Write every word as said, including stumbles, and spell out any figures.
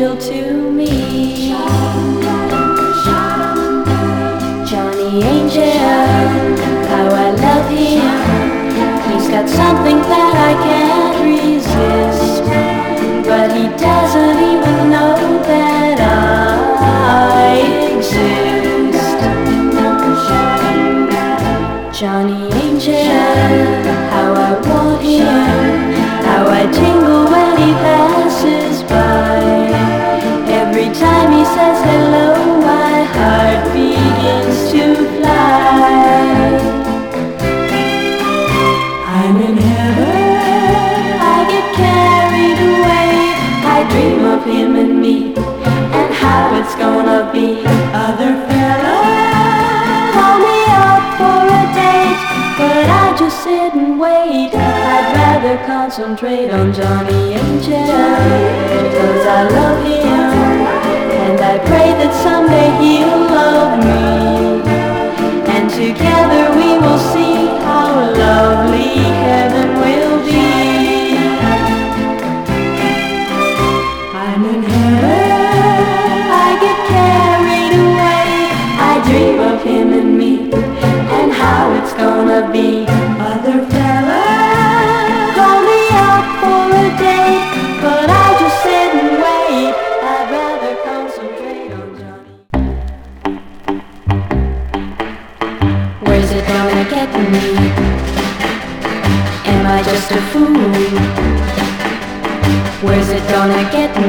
angel to me. Johnny Angel, how I love him. He's got something that I can't resist, but he doesn't even know that I exist. Johnny Angel, how I want him, how I tingle when he passes by. Every time he says hello, my heart begins to fly. I'm in heaven, I get carried away. I dream of him and me, and how it's gonna be. Other fellas call me up for a date, but I just sit and wait. I'd rather concentrate on Johnny Angel, because I love him, and I pray that someday he'll love me, and together we will see how lovely heaven will be. I'm in heaven, I get carried away. I dream of him and me, and how it's gonna be. Other fellas call me up for a date, but I just sit and wait. I'd rather concentrate on Johnny. Where's it gonna get me? Am I just a fool? Where's it gonna get